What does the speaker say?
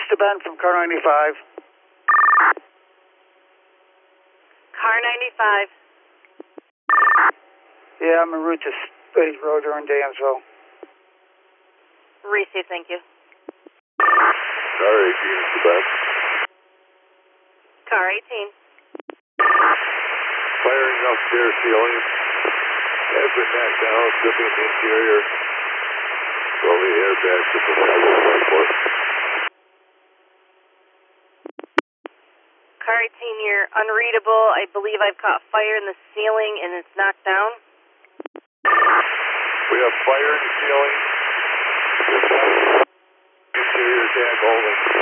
to Ben from car 95. Car 95. Yeah, I'm en route to State Road here in Dansville. Receive, thank you. Car 18 to Ben. Car 18. Firing upstairs ceiling. Has been knocked down, stripping the interior. Well, the airbags to provide the airport. Car 18, you're unreadable. I believe I've caught fire in the ceiling and it's knocked down. We have fire in the ceiling. Interior tag holding.